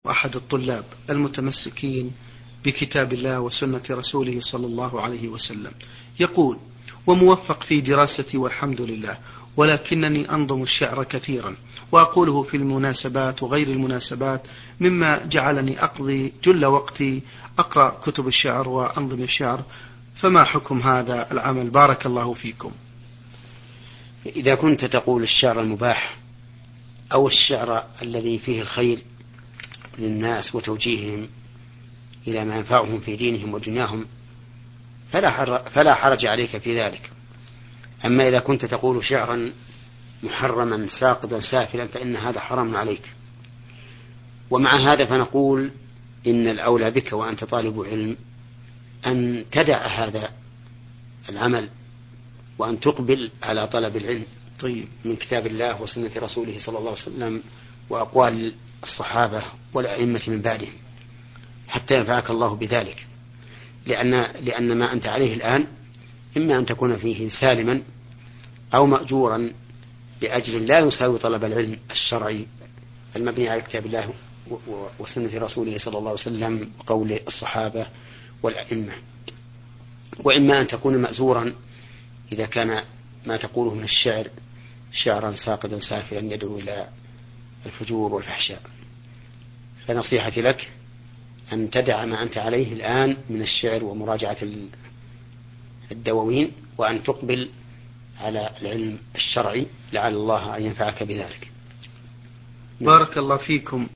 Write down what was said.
وأحد الطلاب المتمسكين بكتاب الله وسنة رسوله صلى الله عليه وسلم، يقول: وموفق في دراستي والحمد لله، ولكنني أنظم الشعر كثيرا وأقوله في المناسبات وغير المناسبات، مما جعلني أقضي جل وقتي أقرأ كتب الشعر وأنظم الشعر، فما حكم هذا العمل؟ بارك الله فيكم. إذا كنت تقول الشعر المباح أو الشعر الذي فيه الخير للناس وتوجيههم إلى ما ينفعهم في دينهم ودنياهم فلا حرج عليك في ذلك. أما إذا كنت تقول شعرا محرما ساقطا سافلا فإن هذا حرام عليك. ومع هذا فنقول إن الأولى بك وأنت طالب علم أن تدع هذا العمل وأن تقبل على طلب العلم من كتاب الله وسنة رسوله صلى الله عليه وسلم وأقوال الصحابة والأئمة من بعدهم، حتى ينفعك الله بذلك. لأن ما أنت عليه الآن إما أن تكون فيه سالما أو مأجورا بأجر لا يساوي طلب العلم الشرعي المبني على كتاب الله وسنة رسوله صلى الله عليه وسلم وقول الصحابة والأئمة، وإما أن تكون مأزورا إذا كان ما تقوله من الشعر شعرا ساقطا سافلا يدعو إلى الفجور والفحشاء. فنصيحتي لك أن تدع ما أنت عليه الآن من الشعر ومراجعة الدواوين وأن تقبل على العلم الشرعي لعل الله أن ينفعك بذلك. بارك الله فيكم.